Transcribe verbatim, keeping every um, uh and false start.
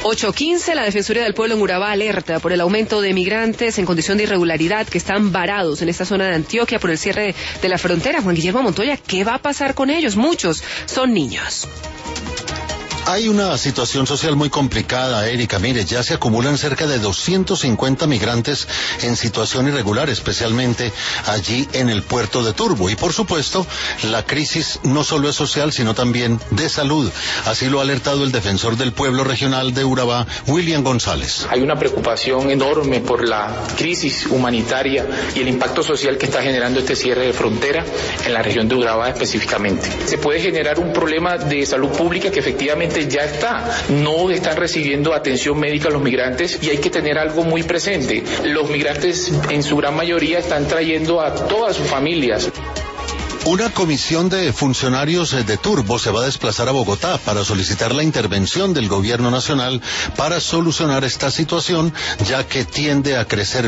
ocho quince, la Defensoría del Pueblo en Urabá alerta por el aumento de migrantes en condición de irregularidad que están varados en esta zona de Antioquia por el cierre de la frontera. Juan Guillermo Montoya, ¿qué va a pasar con ellos? Muchos son niños. Hay una situación social muy complicada, Erika. Mire, ya se acumulan cerca de doscientos cincuenta migrantes en situación irregular, especialmente allí en el puerto de Turbo. Y por supuesto, la crisis no solo es social, sino también de salud. Así lo ha alertado el defensor del pueblo regional de Urabá, William González. Hay una preocupación enorme por la crisis humanitaria y el impacto social que está generando este cierre de frontera en la región de Urabá específicamente. Se puede generar un problema de salud pública que efectivamente ya está. No están recibiendo atención médica los migrantes y hay que tener algo muy presente. Los migrantes en su gran mayoría están trayendo a todas sus familias. Una comisión de funcionarios de Turbo se va a desplazar a Bogotá para solicitar la intervención del gobierno nacional para solucionar esta situación, ya que tiende a crecer